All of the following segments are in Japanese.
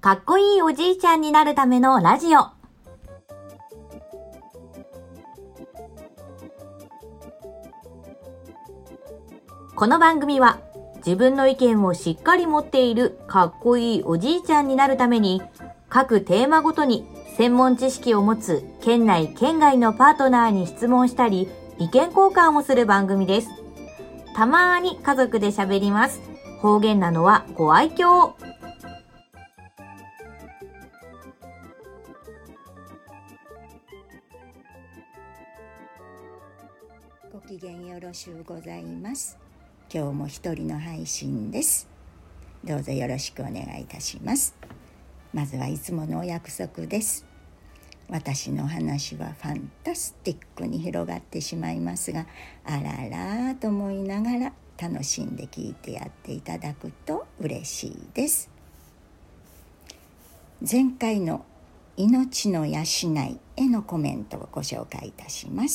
かっこいいおじいちゃんになるためのラジオ。この番組は自分の意見をしっかり持っているかっこいいおじいちゃんになるために、各テーマごとに専門知識を持つ県内県外のパートナーに質問したり意見交換をする番組です。たまーに家族で喋ります。方言なのはご愛嬌。 ご機嫌よろしゅうございます。今日も一人の配信です。どうぞよろしくお願いいたします。まずはいつものお約束です。私の話はファンタスティックに広がってしまいますが、あららと思いながら楽しんで聞いてやっていただくと嬉しいです。前回の命の養いへのコメントをご紹介いたします。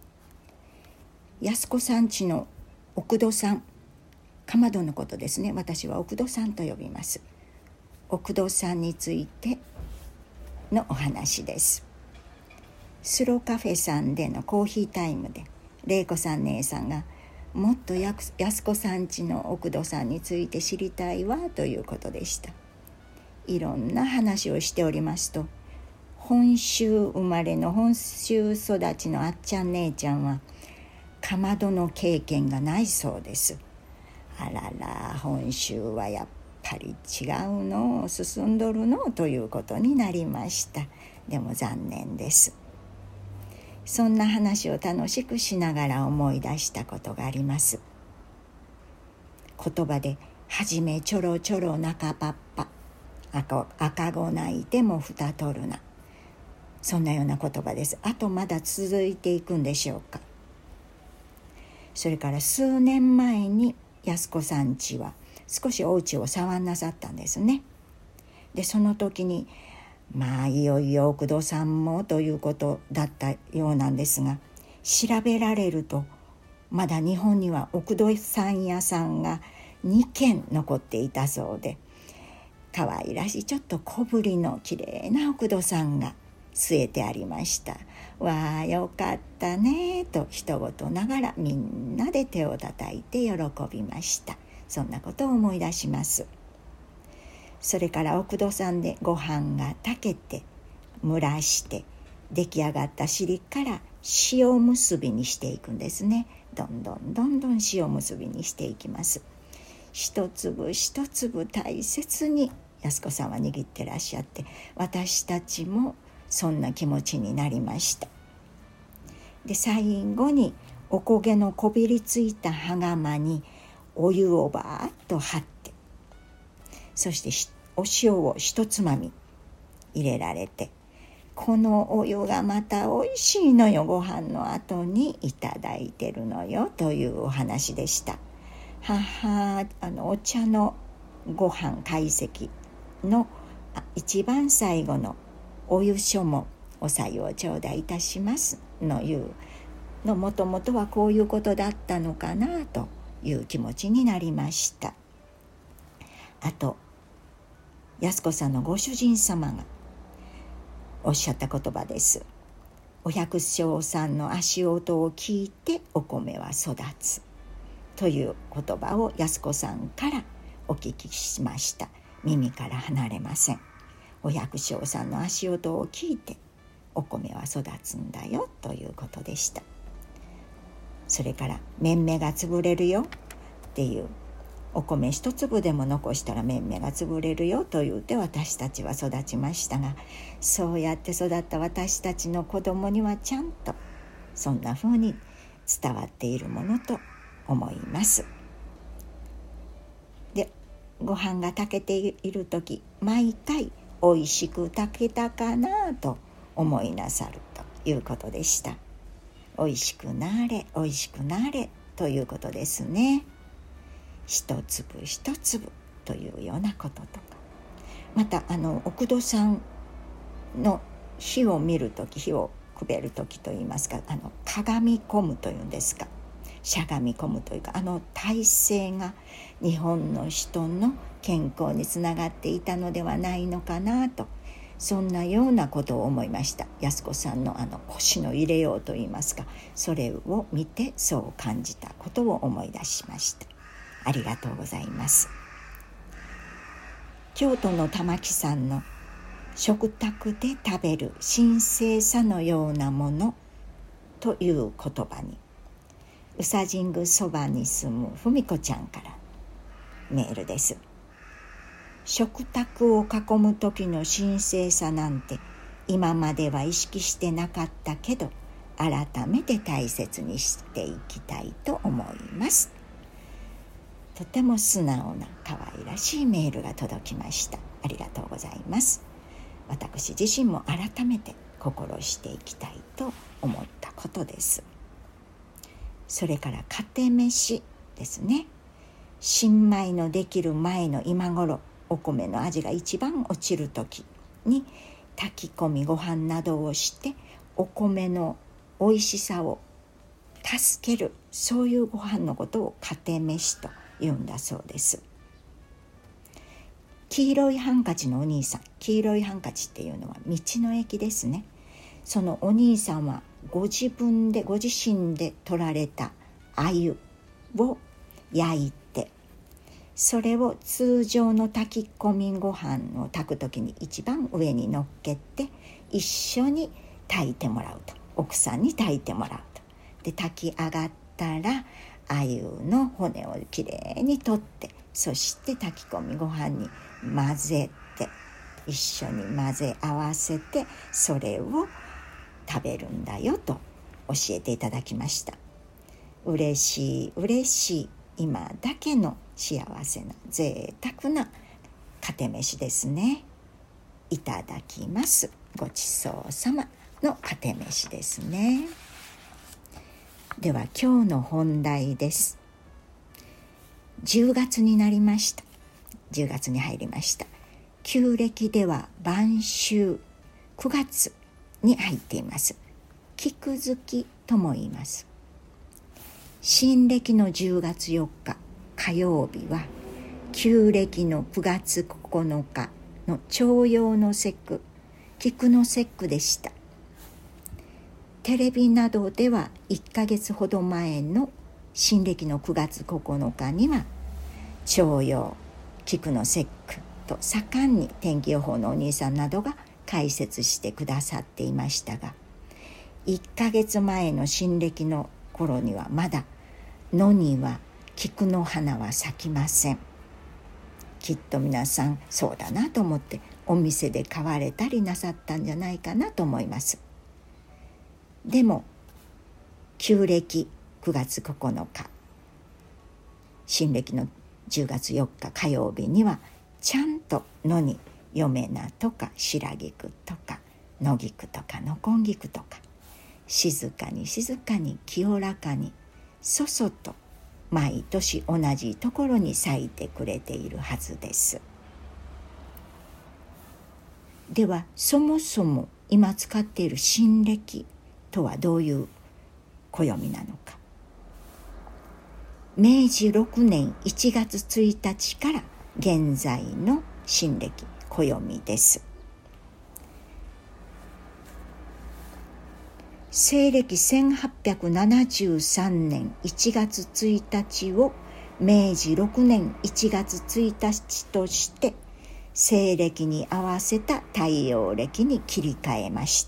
安子さん家の奥戸さん、かまどのことですね。私は奥戸さんと呼びます。奥戸さんについてのお話です。スローカフェさんでのコーヒータイムで玲子さん姉さんがもっと安子さん家の奥戸さんについて知りたいわということでした。いろんな話をしておりますと、本州生まれの本州育ちのあっちゃん姉ちゃんはかまどの経験がないそうです。あらら、本州はやっぱり違うの、進んどるのということになりました。でも残念です。そんな話を楽しくしながら思い出したことがあります。言葉ではじめちょろちょろ中パッパ、赤子泣いてもふた取るな、そんなような言葉です。あとまだ続いていくんでしょうか。それから数年前に安子さん家は少しお家を左腕なさったんですね。でその時にいよいよ奥戸さんもということだったようなんですが、調べられるとまだ日本には奥戸さん屋さんが2軒残っていたそうで、可愛らしいちょっと小ぶりのきれいな奥戸さんが据えてありました。わあよかったねと一言ながらみんなで手を叩いて喜びました。そんなことを思い出します。それから奥戸さんでご飯が炊けて蒸らして出来上がった汁から塩結びにしていくんですね。どんどん塩結びにしていきます。一粒一粒大切に安子さんは握ってらっしゃって、私たちもそんな気持ちになりました。で最後におこげのこびりついた羽釜にお湯をバーッと張って、そしてお塩を一つまみ入れられて、このお湯がまたおいしいのよ、ご飯の後にいただいてるのよというお話でした。お茶のご飯懐石の一番最後のお湯書もおさゆを頂戴いたしますのいうの、もともとはこういうことだったのかなという気持ちになりました。あと安子さんのご主人様がおっしゃった言葉です。お百姓さんの足音を聞いてお米は育つという言葉を安子さんからお聞きしました。耳から離れません。お百姓さんの足音を聞いてお米は育つんだよということでした。それからめんめが潰れるよっていう、お米一粒でも残したらめんめが潰れるよと言うて私たちは育ちましたが、そうやって育った私たちの子供にはちゃんとそんな風に伝わっているものと思います。でご飯が炊けている時、毎回おいしく炊けたかなと思いなさるということでした。おいしくなれおいしくなれということですね。一粒一粒というようなこととか、また奥戸さんの火を見るとき、火をくべるときといいますか、鏡込むというんですか、 しゃがみ込むというか、体勢が日本の人の健康につながっていたのではないのかなと、そんなようなことを思いました。安子さんの腰の入れようといいますか、それを見てそう感じたことを思い出しました。ありがとうございます。京都の玉木さんの食卓で食べる神聖さのようなものという言葉に、宇佐神宮そばに住む文子ちゃんからメールです。食卓を囲む時の神聖さなんて今までは意識してなかったけど、改めて大切にしていきたいと思います。とても素直な可愛らしいメールが届きました。ありがとうございます。私自身も改めて心していきたいと思ったことです。それからかて飯ですね。新米のできる前の今頃、お米の味が一番落ちる時に炊き込みご飯などをしてお米の美味しさを助ける、そういうご飯のことをかて飯と言うんだそうです。黄色いハンカチのお兄さん、黄色いハンカチっていうのは道の駅ですね。そのお兄さんはご自身で取られた鮎を焼いて、それを通常の炊き込みご飯を炊くときに一番上に乗っけて一緒に炊いてもらうと、奥さんに炊いてもらうと。で炊き上がったら鮎の骨をきれいに取って、そして炊き込みご飯に混ぜて、一緒に混ぜ合わせてそれを食べるんだよと教えていただきました。嬉しい嬉しい、今だけの幸せな贅沢なかて飯ですね。いただきます。ごちそうさまのかて飯ですね。では今日の本題です。10月になりました。10月に入りました。旧暦では晩秋、9月に入っています。菊月とも言います。新暦の10月4日火曜日は旧暦の9月9日の重陽の節句、菊の節句でした。テレビなどでは1ヶ月ほど前の新暦の9月9日には重陽、菊の節句と盛んに天気予報のお兄さんなどが解説してくださっていましたが、1ヶ月前の新暦の頃にはまだ野には菊の花は咲きません。きっと皆さんそうだなと思ってお店で買われたりなさったんじゃないかなと思います。でも旧暦9月9日、新暦の10月4日火曜日にはちゃんと野に嫁菜とか白菊とか野菊とか野根菊とか静かに静かに清らかにそそと毎年同じところに咲いてくれているはずです。ではそもそも今使っている新暦とはどういう暦なのか。明治6年1月1日から現在の新暦暦です。西暦1873年1月1日を明治6年1月1日として西暦に合わせた太陽暦に切り替えました。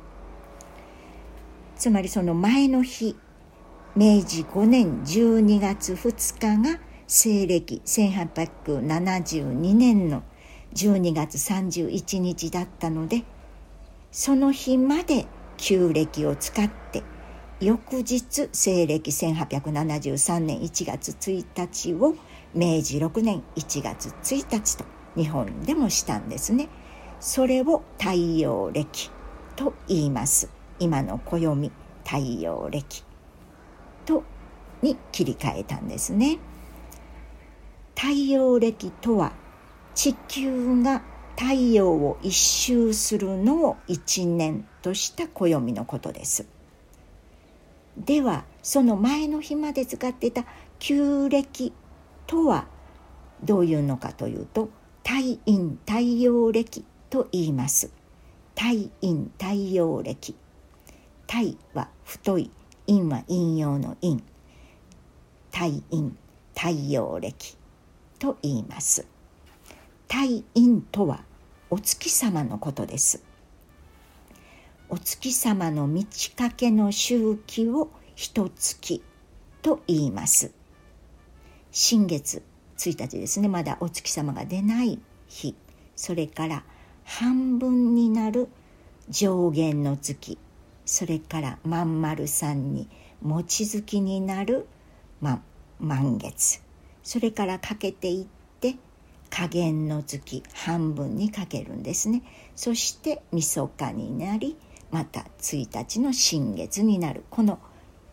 つまりその前の日、明治5年12月2日が西暦1872年の12月31日だったので、その日まで旧暦を使って翌日西暦1873年1月1日を明治6年1月1日と日本でもしたんですね。それを太陽暦と言います。今の暦太陽暦とに切り替えたんですね。太陽暦とは地球が太陽を一周するのを1年とした暦のことです。 ではその前の日まで使っていた旧暦とはどういうのかというと、太陰太陽暦と言います。太陰太陽暦、太は太い、陰は陰陽の陰、太陰太陽暦と言います。太陰とはお月様のことです。お月様の満ち欠けの周期を一月と言います。新月1日ですね、まだお月様が出ない日、それから半分になる上限の月、それからまん丸さんに望月になる、満月、それからかけていって下限の月、半分にかけるんですね。そして晦日になり、また1日の新月になる、この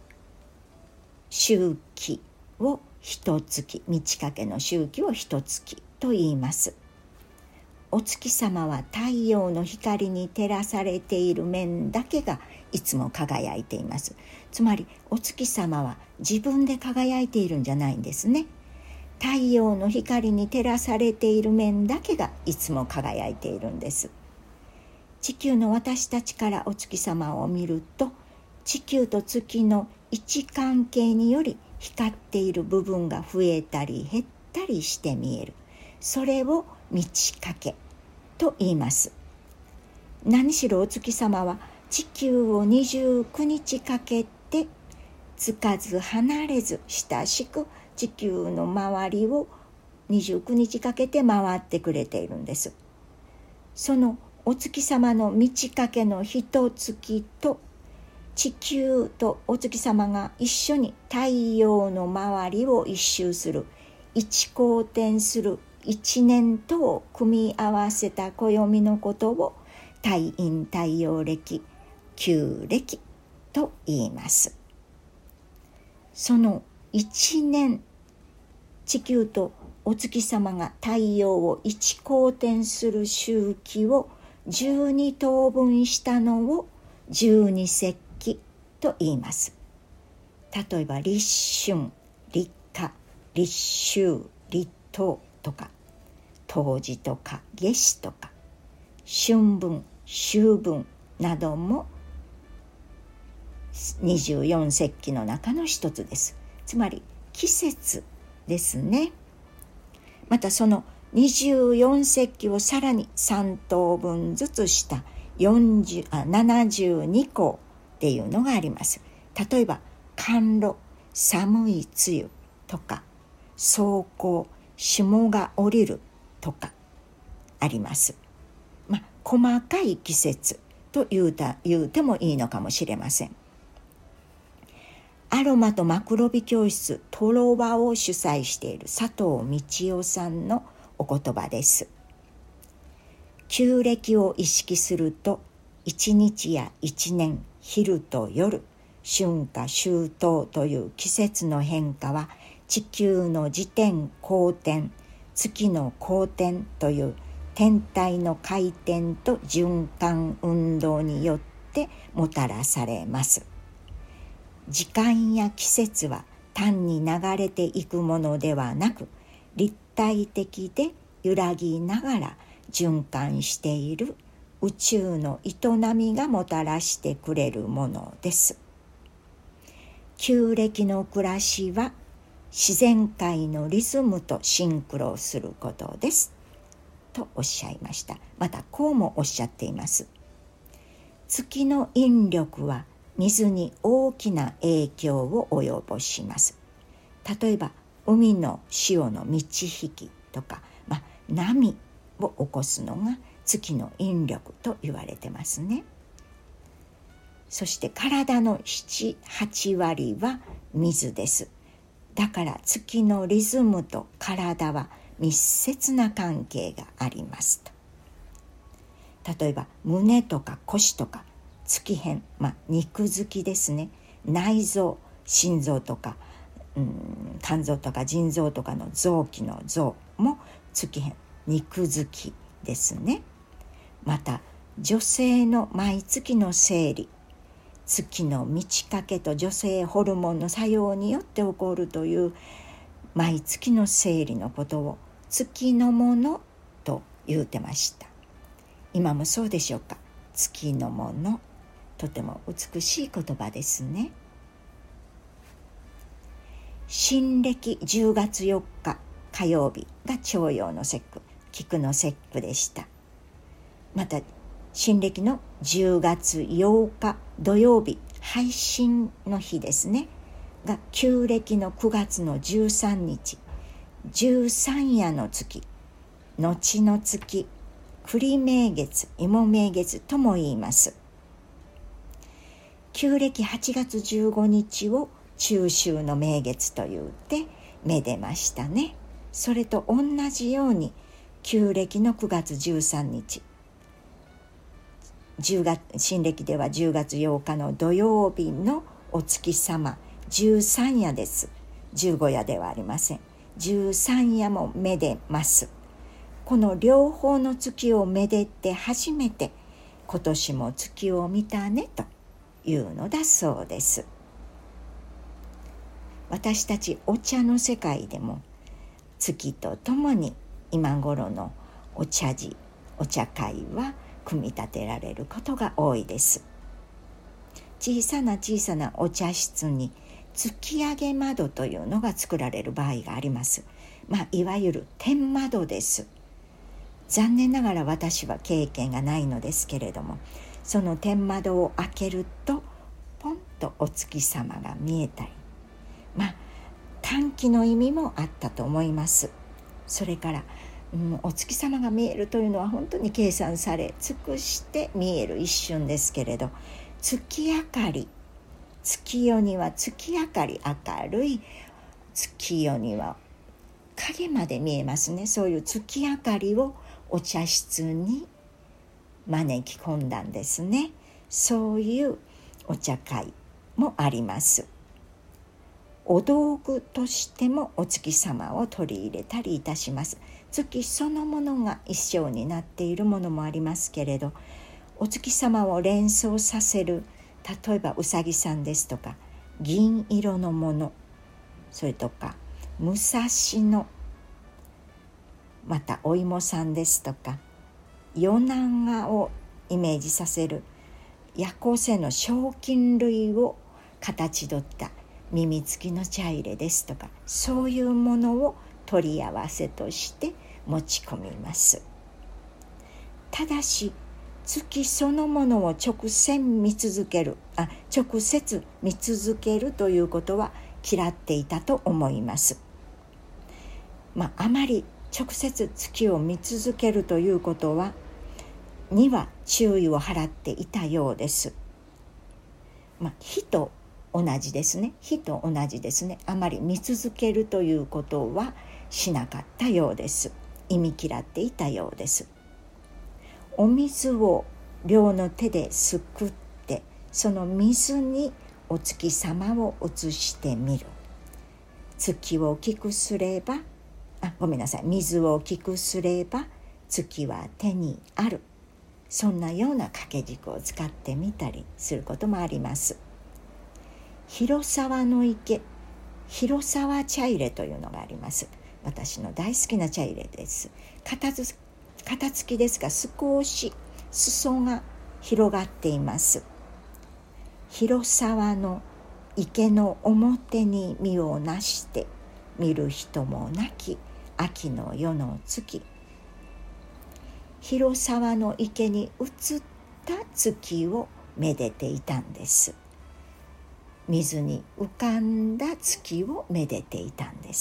周期を一月、満ち欠けの周期を一月と言います。お月様は太陽の光に照らされている面だけがいつも輝いています。つまりお月様は自分で輝いているんじゃないんですね。太陽の光に照らされている面だけがいつも輝いているんです。地球の私たちからお月様を見ると、地球と月の位置関係により光っている部分が増えたり減ったりして見える。それを満ち欠けと言います。何しろお月様は地球を29日かけてつかず離れず親しく地球の周りを29日かけて回ってくれているんです。そのお月様の満ち欠けの一月と、地球とお月様が一緒に太陽の周りを一周する、一公転する一年とを組み合わせた暦のことを太陰太陽暦、旧暦と言います。その一年、地球とお月様が太陽を一公転する周期を12等分したのを12節気と言います。例えば立春、立夏、立秋、立冬とか、冬至とか夏至とか、春分、秋分なども24節気の中の一つです。つまり季節ですね。またその24節気をさらに3等分ずつした72項っていうのがあります。例えば寒露、寒い梅雨とか、霜降、霜が降りるとかあります。細かい季節と言うてもいいのかもしれません。アロマとマクロビ教室トロワを主催している佐藤道夫さんのお言葉です。旧暦を意識すると、一日や一年、昼と夜、春夏秋冬という季節の変化は地球の自転公転、月の公転という天体の回転と循環運動によってもたらされます。時間や季節は単に流れていくものではなく、立体的で揺らぎながら循環している宇宙の営みがもたらしてくれるものです。旧暦の暮らしは自然界のリズムとシンクロすることですとおっしゃいました。またこうもおっしゃっています。月の引力は水に大きな影響を及ぼします。例えば海の潮の満ち引きとか、波を起こすのが月の引力と言われてますね。そして体の7、8割は水です。だから月のリズムと体は密接な関係がありますと。例えば胸とか腰とか月辺、肉付きですね。内臓、心臓とか、肝臓とか腎臓とかの臓器の臓も月辺、肉付きですね。また女性の毎月の生理、 月の満ち欠けと女性ホルモンの作用によって起こるという毎月の生理のことを月のものと言うてました。今もそうでしょうか。月のもの、とても美しい言葉ですね。新暦10月4日火曜日が重陽の節句、菊の節句でした。また新暦の10月8日土曜日、配信の日ですねが旧暦の9月の13日、十三夜の月、後の月、栗名月、芋名月とも言います。旧暦8月15日を中秋の名月と言ってめでましたね。それと同じように旧暦の9月13日、新暦では10月8日の土曜日のお月様、十三夜です。15夜ではありません。十三夜もめでます。この両方の月をめでて初めて今年も月を見たねというのだそうです。私たちお茶の世界でも月とともに今頃のお茶事、お茶会は組み立てられることが多いです。小さなお茶室に月上げ窓というのが作られる場合があります。いわゆる天窓です。残念ながら私は経験がないのですけれども、その天窓を開けるとポンとお月様が見えたり、短期の意味もあったと思います。それから、お月様が見えるというのは本当に計算され尽くして見える一瞬ですけれど、月明かり、月夜には月明かり、明るい月夜には影まで見えますね。そういう月明かりをお茶室に招き込んだんですね。そういうお茶会もあります。お道具としてもお月様を取り入れたりいたします。月そのものが衣装になっているものもありますけれど、お月様を連想させる、例えばうさぎさんですとか銀色のもの、それとか武蔵野、またお芋さんですとか夜長をイメージさせる夜行性の小菌類を形取った耳付きの茶入れですとか、そういうものを取り合わせとして持ち込みます。ただし月そのものを直接見続けるということは嫌っていたと思います。あまり直接月を見続けるということには注意を払っていたようです。火と同じですね。あまり見続けるということはしなかったようです。忌み嫌っていたようです。お水を両の手ですくって、その水にお月様を移してみる。水を大きくすれば月は手にある。そんなような掛け軸を使ってみたりすることもあります。広沢の池、広沢茶入れというのがあります。私の大好きな茶入れです。片付きですが少し裾が広がっています。広沢の池の表に身をなして見る人もなき秋の夜の月、広沢の池に映った月をめでていたんです。水に浮かんだ月をめでていたんです。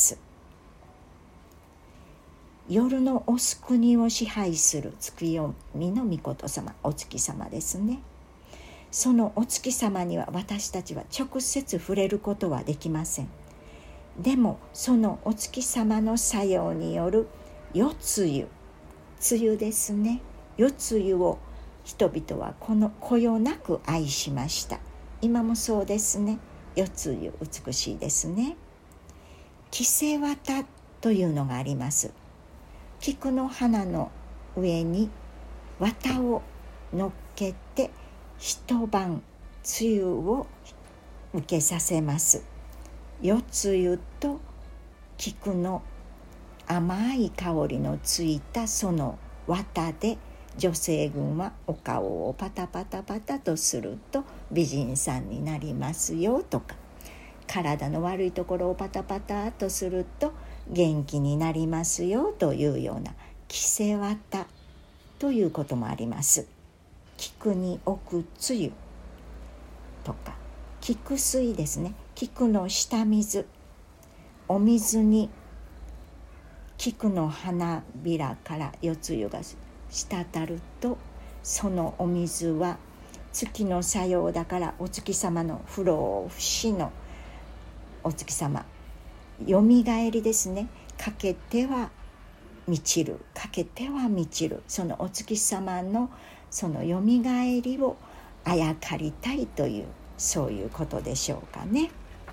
夜のおす国を支配する月読みの御事様、お月様ですね。そのお月様には私たちは直接触れることはできません。でもそのお月様の作用による夜露、梅雨ですね。夜露を人々はこよなく愛しました。今もそうですね。夜露美しいですね。キセワタというのがあります。菊の花の上に綿を乗っけて一晩つゆを受けさせます。夜つゆと菊の甘い香りのついたその綿で女性群はお顔をパタパタパタとすると美人さんになりますよとか、体の悪いところをパタパタとすると元気になりますよというような着せ綿ということもあります。菊に置くつゆとか菊水ですね。菊の下水、お水に菊の花びらから夜つゆが滴ると、そのお水は月の作用だからお月様の不老不死のお月様、よみがえりですね。かけては満ちる、かけては満ちる、そのお月様のそのよみがえりをあやかりたいという、そういうことでしょうかね。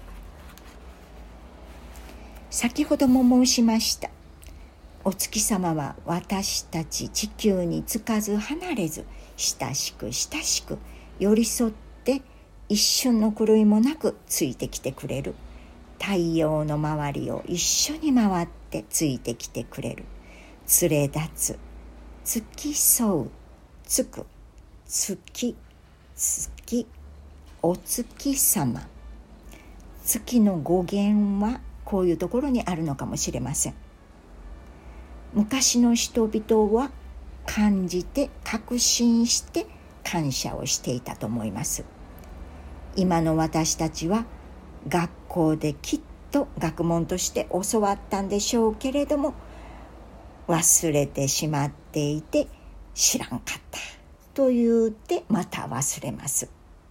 先ほども申しました。お月様は私たち地球につかず離れず、親しく親しく寄り添って一瞬の狂いもなくついてきてくれる。太陽の周りを一緒に回ってついてきてくれる。連れ立つ、付き添う、つく、月、月、お月様。月の語源はこういうところにあるのかもしれません。昔の人々は感じて確信して感謝をしていたと思います。今の私たちは学校できっと学問として教わったんでしょうけれども、忘れてしまっていて知らんかったと言ってまた忘れます。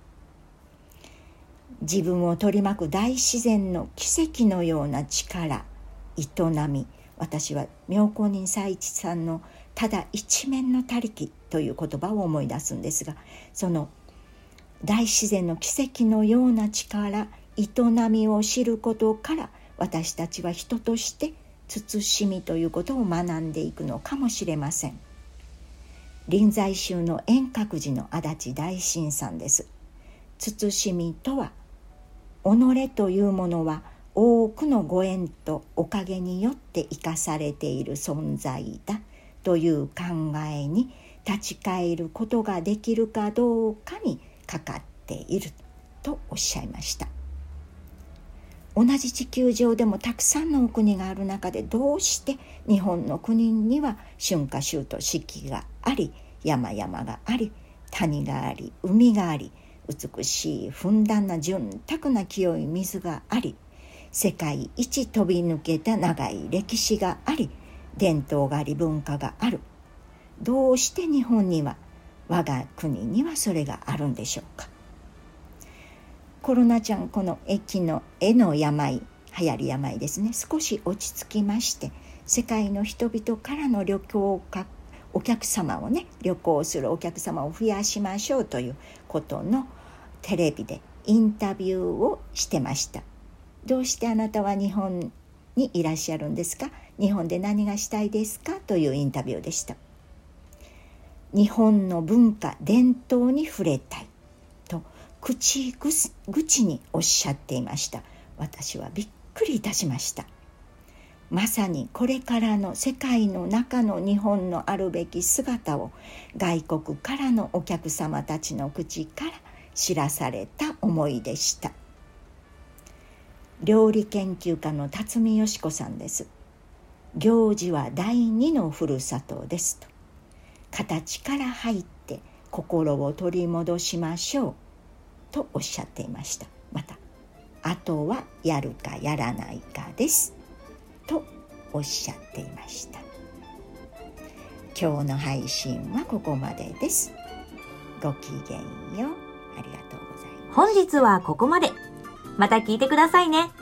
自分を取り巻く大自然の奇跡のような力、営み、私は妙高人佐一さんのただ一面の他力という言葉を思い出すんですが、その大自然の奇跡のような力、営みを知ることから私たちは人として慎みということを学んでいくのかもしれません。臨済宗の円覚寺の足立大神さんです。慎みとは、己というものは多くのご縁とおかげによって生かされている存在だという考えに立ち返ることができるかどうかにかかっているとおっしゃいました。同じ地球上でもたくさんの国がある中で、どうして日本の国には春夏秋冬四季があり、山々があり、谷があり、海があり、美しいふんだんな潤沢な清い水があり、世界一飛び抜けた長い歴史があり、伝統があり、文化がある。どうして日本には、我が国にはそれがあるんでしょうか。コロナちゃん、この絵の病、流行り病ですね、少し落ち着きまして、世界の人々からのお客様をね、旅行するお客様を増やしましょうということのテレビでインタビューをしてました。どうしてあなたは日本にいらっしゃるんですか、日本で何がしたいですかというインタビューでした。日本の文化伝統に触れたいと口におっしゃっていました。私はびっくりいたしました。まさにこれからの世界の中の日本のあるべき姿を外国からのお客様たちの口から知らされた思いでした。料理研究家の辰巳よし子さんです。行事は第二のふるさとですと、形から入って心を取り戻しましょうとおっしゃっていました。また、あとはやるかやらないかですとおっしゃっていました。今日の配信はここまでです。ごきげんよう。ありがとうございます。 本日はここまで。また聞いてくださいね。